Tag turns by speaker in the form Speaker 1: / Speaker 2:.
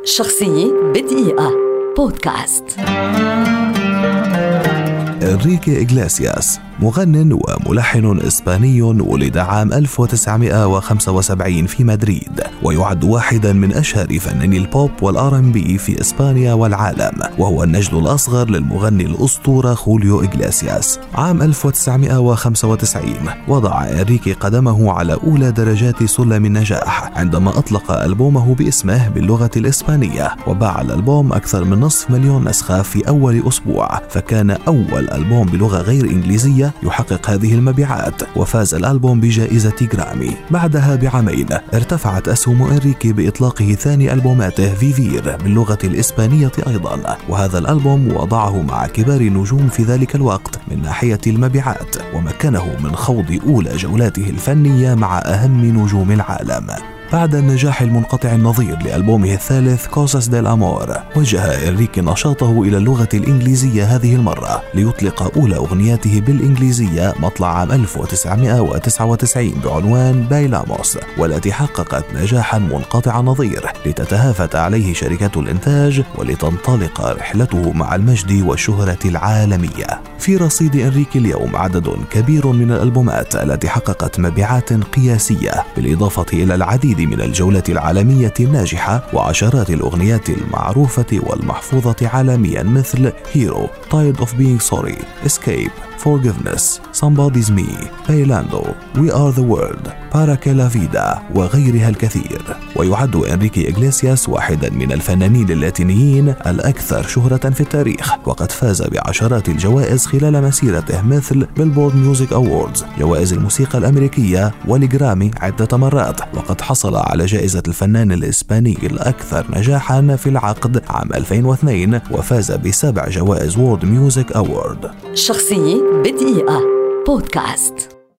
Speaker 1: شخصية بدقيقة بودكاست.
Speaker 2: إنريكي إغليسياس مغنٍ وملحن إسباني ولد عام 1975 في مدريد، ويعد واحداً من أشهر فناني البوب والR&B في إسبانيا والعالم، وهو النجل الأصغر للمغني الأسطورة خوليو إغليسياس. عام 1995 وضع إنريكي قدمه على أولى درجات سلم النجاح عندما أطلق ألبومه باسمه باللغة الإسبانية، وباع الألبوم أكثر من 500,000 نسخة في أول أسبوع، فكان أول ألبوم بلغة غير إنجليزية يحقق هذه المبيعات، وفاز الألبوم بجائزة جرامي. بعدها بعامين ارتفعت أسهم إنريكي بإطلاقه ثاني ألبوماته فيفير باللغة الإسبانية أيضا، وهذا الألبوم وضعه مع كبار النجوم في ذلك الوقت من ناحية المبيعات، ومكنه من خوض أولى جولاته الفنية مع أهم نجوم العالم. بعد النجاح المنقطع النظير لألبومه الثالث كوساس ديل أمور، وجه إنريكي نشاطه إلى اللغة الإنجليزية هذه المرة ليطلق أولى أغنياته بالإنجليزية مطلع عام 1999 بعنوان بايلاموس، والتي حققت نجاحا منقطع النظير لتتهافت عليه شركات الإنتاج ولتنطلق رحلته مع المجد والشهرة العالمية. في رصيد إنريكي اليوم عدد كبير من الألبومات التي حققت مبيعات قياسية، بالإضافة إلى العديد من الجولات العالمية الناجحة وعشرات الأغنيات المعروفة والمحفوظة عالميا مثل Hero, Tired of Being Sorry, Escape, Forgiveness, Somebody's Me, Bailando, We Are the World, Para Que La Vida وغيرها الكثير. ويعد إنريكي إغليسياس واحدا من الفنانين اللاتينيين الأكثر شهرة في التاريخ، وقد فاز بعشرات الجوائز خلال مسيرته مثل بيلبورد ميوزك أووردز، جوائز الموسيقى الأمريكية والجرامي عدة مرات، وقد حصل على جائزة الفنان الإسباني الأكثر نجاحا في العقد عام 2002، وفاز ب7 جوائز وورد ميوزك أوورد.
Speaker 1: شخصية بدقيقة بودكاست.